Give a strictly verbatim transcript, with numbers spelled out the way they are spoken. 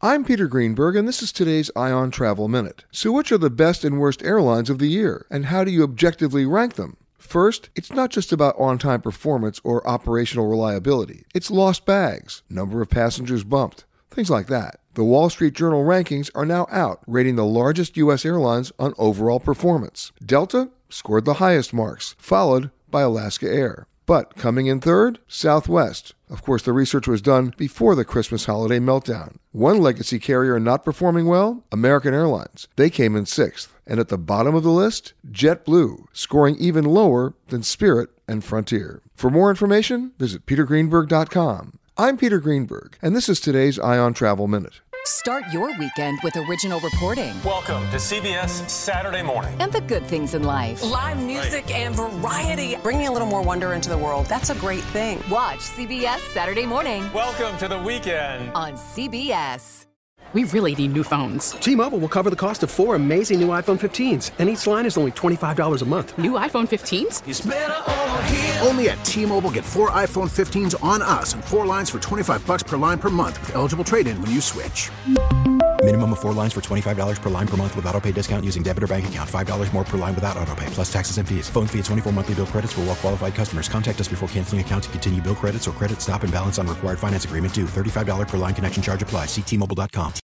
I'm Peter Greenberg, and this is today's Ion Travel Minute. So which are the best and worst airlines of the year, and how do you objectively rank them? First, it's not just about on-time performance or operational reliability. It's lost bags, number of passengers bumped, things like that. The Wall Street Journal rankings are now out, rating the largest U S airlines on overall performance. Delta scored the highest marks, followed by Alaska Air. But coming in third, Southwest. Of course, the research was done before the Christmas holiday meltdown. One legacy carrier not performing well, American Airlines. They came in sixth. And at the bottom of the list, JetBlue, scoring even lower than Spirit and Frontier. For more information, visit peter greenberg dot com. I'm Peter Greenberg, and this is today's Ion Travel Minute. Start your weekend with original reporting. Welcome to C B S Saturday Morning. And the good things in life. Live music right. and variety. Bringing a little more wonder into the world. That's a great thing. Watch C B S Saturday Morning. Welcome to the weekend. On C B S. We really need new phones. T-Mobile will cover the cost of four amazing new iPhone fifteens, and each line is only twenty-five dollars a month. New iPhone fifteens? It's better over here. Only at T-Mobile, get four iPhone fifteens on us and four lines for twenty-five dollars per line per month with eligible trade-in when you switch. Minimum of four lines for twenty-five dollars per line per month with autopay discount using debit or bank account. five dollars more per line without autopay, plus taxes and fees. Phone fee at twenty-four monthly bill credits for well-qualified customers. Contact us before canceling account to continue bill credits or credit stop and balance on required finance agreement due. thirty-five dollars per line connection charge applies. See T Mobile dot com.